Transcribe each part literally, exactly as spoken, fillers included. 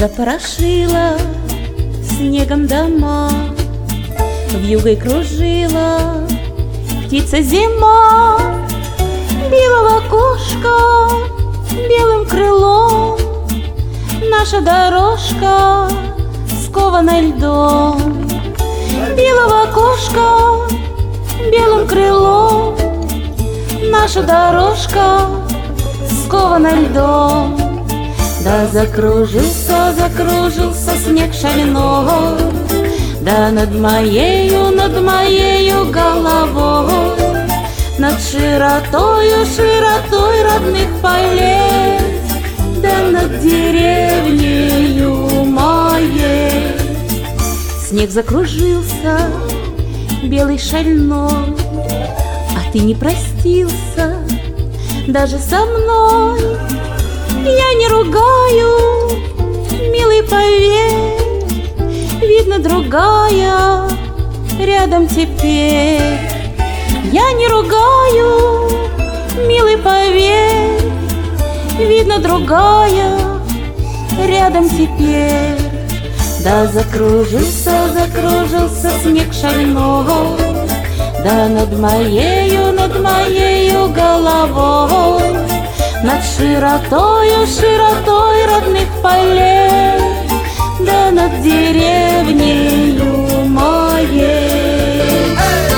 Запорошила снегом дома, вьюгой кружила птица зима. Белого окошка белым крылом наша дорожка скована льдом. Белого окошка белым крылом наша дорожка скована льдом. Да закружился, закружился снег шальной, да над моею, над моею головой, над широтою, широтой родных полей, да над деревнею моей. Снег закружился, белый шальной, а ты не простился даже со мной. Я не ругаю, милый, поверь, видно, другая рядом теперь. Я не ругаю, милый, поверь, видно, другая рядом теперь. Да закружился, закружился снег шальной, да над моею, над моею головой, над широтою, широтой родных полей, да над деревнею моей.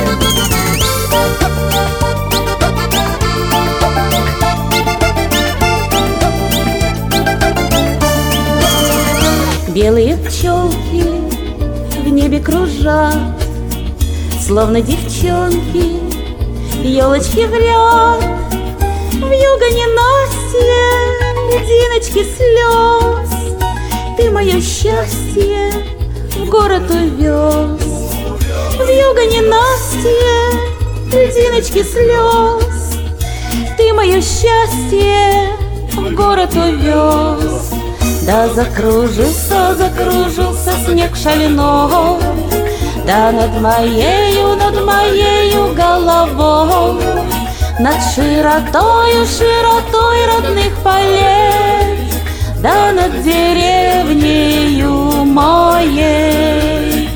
Белые пчелки в небе кружат, словно девчонки, елочки в ряд. Вьюга ненастье, льдиночки слез, ты мое счастье в город увез. Вьюга ненастье, льдиночки слез, ты мое счастье в город увез. Да закружился, закружился снег шальной, да над моею, над моею головой, над широтою, широтой родных полей, да над деревнею моей.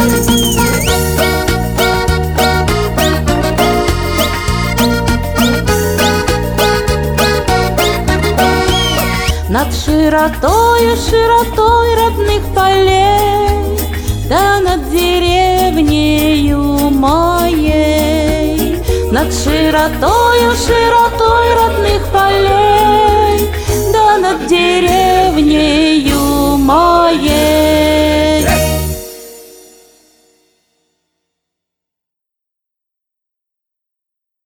Над широтою, широтой родных полей, да над деревнею моей. Над широтою, широтой родных полей, да над деревнею моей.